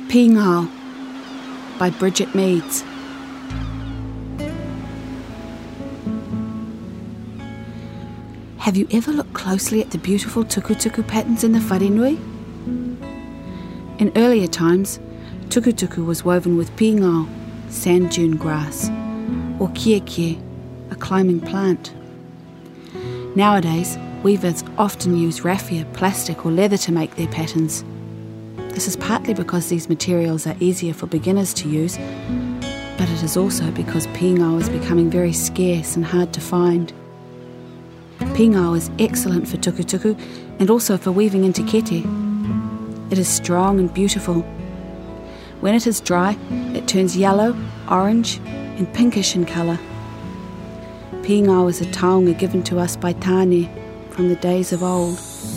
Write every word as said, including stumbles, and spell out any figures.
Pīngao by Bridget Meads. Have you ever looked closely at the beautiful tukutuku patterns in the wharenui? In earlier times, tukutuku was woven with pīngao, sand dune grass, or kiekie, a climbing plant. Nowadays, weavers often use raffia, plastic or leather to make their patterns. This is partly because these materials are easier for beginners to use, but it is also because pīngao is becoming very scarce and hard to find. Pīngao is excellent for tukutuku and also for weaving into kete. It is strong and beautiful. When it is dry, it turns yellow, orange and pinkish in colour. Pīngao is a taonga given to us by Tāne from the days of old.